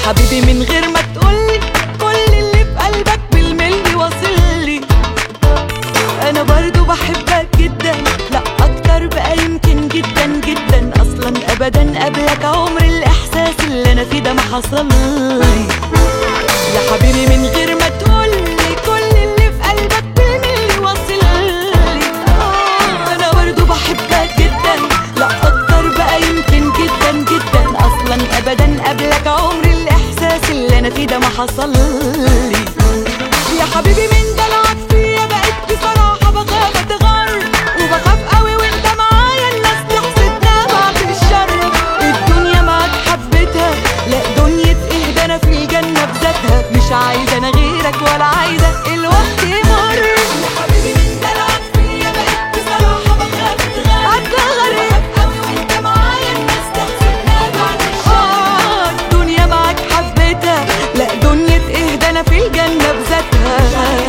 حبيبي من غير ما تقولي كل اللي في قلبك بالملي واصلي. انا برضو بحبك جدا، لا اكتر بقى يمكن جدا جدا. اصلا ابدا قبلك عمر الاحساس اللي انا فيه ده ما حصلي. يا حبيبي من غير ما تقولي كل اللي في قلبك بالملي واصلي. انا برضو بحبك جدا، لا اكتر بقى يمكن جدا جدا. اصلا ابدا قبلك عمر الاحساس اللي انا فيه ده ما حصلي. يا حبيبي من دلعك فيا بقيت بصراحة بخاف اتغر، وبخاف قوي وانت معايا الناس تحسدنا بعد الشر. الدنيا معاك حبيتها، لا دنيا ايه ده انا في الجنة بذاتها. مش عايزة انا غيرك ولا عايزة الوقت يمر. يا حبيبي من دلعك فيا بقيت بصراحة بخاف اتغر، وبخاف قوي وانت معايا الناس تحسدنا بعد الشر. الدنيا معاك حبيتها، لا دنيا ايه ده انا في الجنة بذاتها.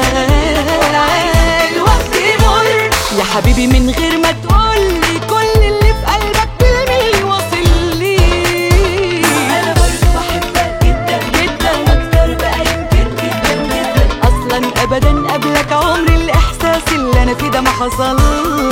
الوقت يمر. يا حبيبي من غير ما تقولي كل اللي في قلبك بالملي واصلي. انا برضو بحبك جدا جدا، اكتر بقى يمكن جدا جدا. اصلا ابدا قبلك عمر الاحساس اللي انا فيه ده ما حصلي.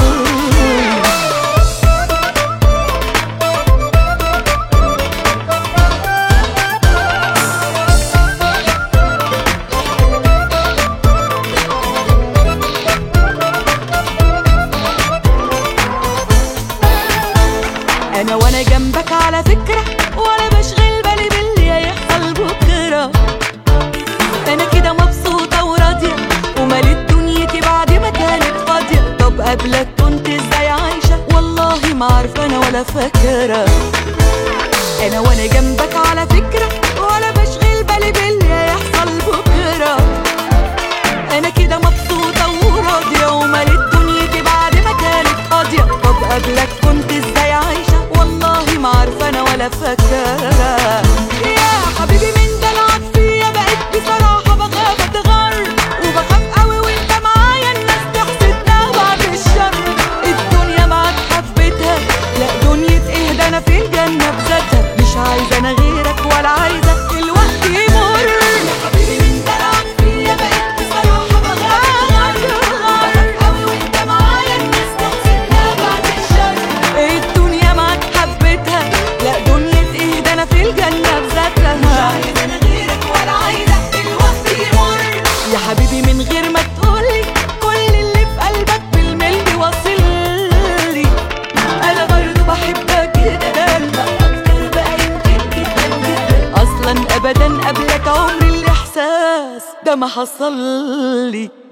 انا وانا جنبك على فكرة ولا بشغل بالي باللي هيحصل بكرة. انا كده مبسوطة وراضية ومليت دنيتي بعد ما كانت فاضية. طب قبلك كنت ازاي عايشة؟ والله ما عارفة انا ولا فاكرة. انا وانا جنبك على فكرة ولا بشغل بالي باللي هيحصل بكرة. انا كده مبسوطة وراضية ومليت دنيتي بعد ما كانت فاضية. طب قبلك كنت ازاي عايشة؟ والله ما عارفة انا ولا فاكرة. يا حبيبي من دلعك فيا بقيت بصراحة بخاف اتغر، وبخاف قوي وانت معايا الناس تحسدنا بعد الشر. الدنيا معاك حبيتها، لا دنيا ايه ده انا في الجنة بذاتها. مش عايزة انا غيرك ولا عايزة الوقت يمر. يا حبيبي من دلعك فيا بقيت بصراحة بخاف اتغر، قوي وانت معايا الناس تحسدنا بعد الشر. الدنيا معاك حبيتها، لا دنيا ايه ده انا في الجنة بذاتها. مش عايزة انا غيرك ولا عايزة الوقت يمر. يا حبيبي من غير ما تقولي كل اللي في قلبك بالملي واصلي. انا برضو بحبك جدا، لا اكتر بقى يمكن جدا جدا. اصلا ابدا قبلك عمر الاحساس ده ما حصلي.